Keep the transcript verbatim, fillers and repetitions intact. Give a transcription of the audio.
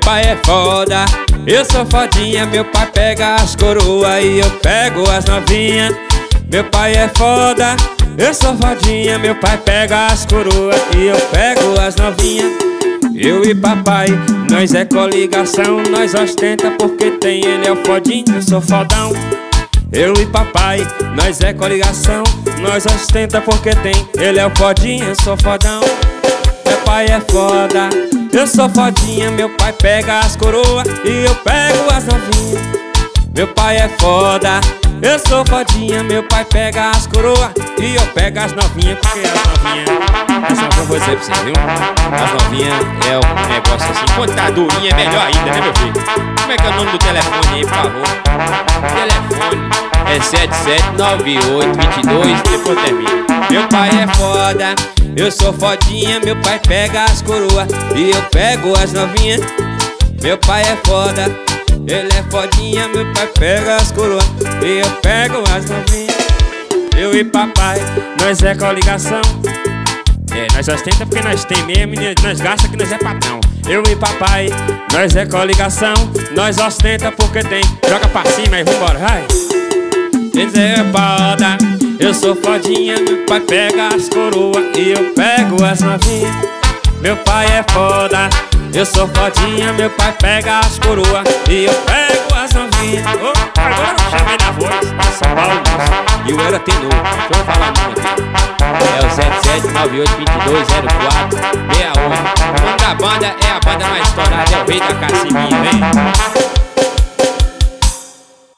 pai é foda, eu sou fodinha. Meu pai pega as coroas e eu pego as novinhas. Meu pai é foda, eu sou fodinha. Meu pai pega as coroas e eu pego as novinhas. Eu e papai, nós é coligação. Nós ostenta porque tem, ele é o fodinho, eu sou fodão. Eu e papai, nós é coligação. Nós ostenta porque tem, ele é o fodinho, eu sou fodão. Meu pai é foda, eu sou fodinha. Meu pai pega as coroas e eu pego as novinhas. Meu pai é foda, eu sou fodinha. Meu pai pega as coroas e eu pego as novinhas. Porque as novinhas, as novinhas, vou dizer pra você, viu? As novinhas é um negócio assim, contadorinha é melhor ainda, né, meu filho? Como é que é o nome do telefone aí, por favor? O telefone é sete sete nove oito dois dois, depois termina. Meu pai é foda, eu sou fodinha. Meu pai pega as coroas e eu pego as novinhas. Meu pai é foda, ele é fodinha. Meu pai pega as coroas e eu pego as novinhas. Eu e papai, nós é coligação. É, nós ostenta porque nós tem mesmo e nós gasta que nós é patrão. Eu e papai, nós é coligação. Nós ostenta porque tem, joga pra cima e vambora, vai. Eles é foda, eu sou fodinha. Meu pai pega as coroas e eu pego as novinhas. Meu pai é foda, eu sou fodinha. Meu pai pega as coroas e eu pego as novinhas. Oh, agora eu chamei na voz São Paulo, e eu era tenor. Deixa eu falar o número aqui. É o sete sete nove oito dois dois zero quatro seis oito. O nome da banda é a banda mais estourada, é o Rei da Cassiminha, vem.